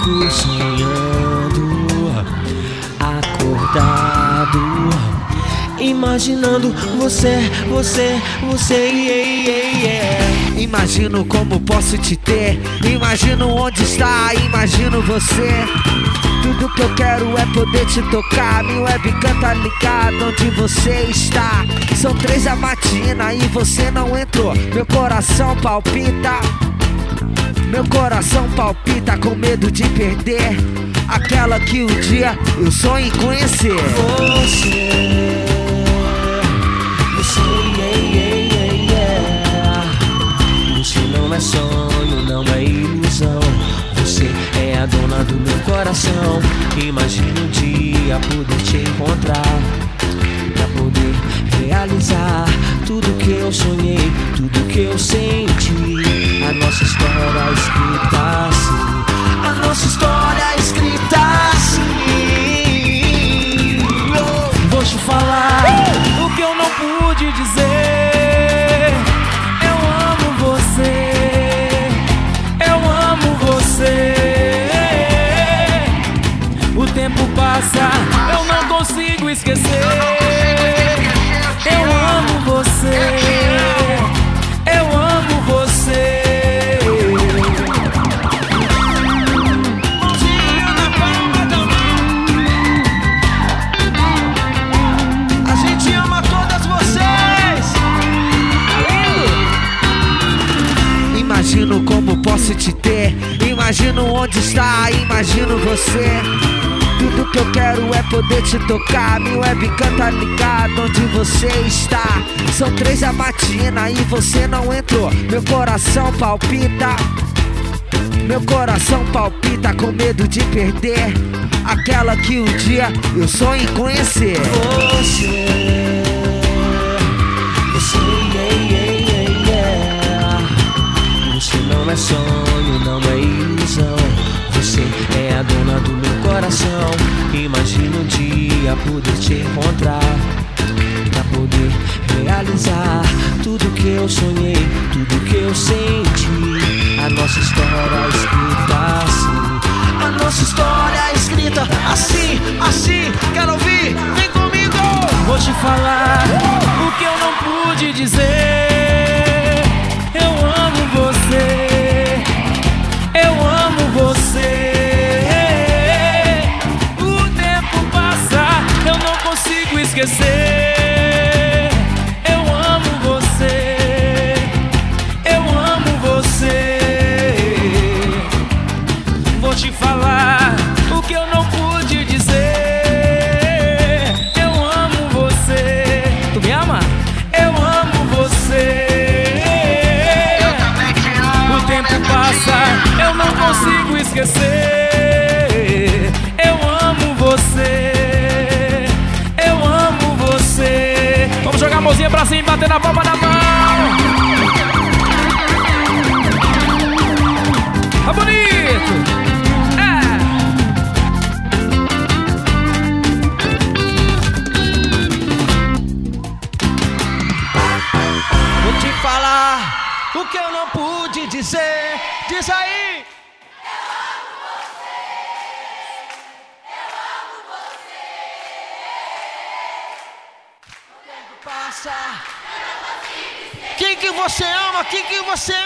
fico sonhando, acordado, imaginando você, yeah. Imagino como posso te ter, imagino onde está, imagino você. Tudo que eu quero é poder te tocar, minha webcam tá ligada onde você está. São 3 da matina e você não entrou, meu coração palpita. Meu coração palpita com medo de perder aquela que um dia eu sonho em conhecer. Você não é sonho, não é ilusão. Você é a dona do meu coração. Imagina um dia poder te encontrar, pra poder realizar tudo que eu sonhei, tudo que eu senti. A nossa história escrita assim, a nossa história escrita assim. Vou te falar o que eu não pude dizer. Eu amo você, eu amo você. O tempo passa, eu não consigo esquecer. Eu amo você, eu amo você. Mãozinha na palma da mão. A gente ama todas vocês. Imagino como posso te ter, imagino onde está, imagino você. Tudo que eu quero é poder te tocar, minha webcam tá ligada onde você está. São 3 da matina e você não entrou, meu coração palpita. Meu coração palpita com medo de perder aquela que um dia eu sonho em conhecer. Você, yeah. Você não é sonho, não é ilusão. Você é a dona do meu coração. Imagina um dia poder te encontrar, pra poder realizar tudo que eu sonhei, tudo que eu senti. A nossa história escrita assim, a nossa história escrita assim, assim. Quero ouvir, vem comigo. Vou te falar o que eu não pude dizer. Eu amo você, eu amo você. O tempo passa, eu não consigo esquecer. Eu amo você, eu amo você. Vou te falar o que eu não pude dizer. Eu amo você. Tu me ama? Eu amo você. Eu também te amo. O tempo passa, eu não consigo esquecer. Eu amo você, eu amo você. Vamos jogar a mãozinha pra cima e bater na palma da mão. Tá bonito. Vou te falar o que eu não pude dizer. Diz aí. Passa. Quem que você ama? Quem que você ama?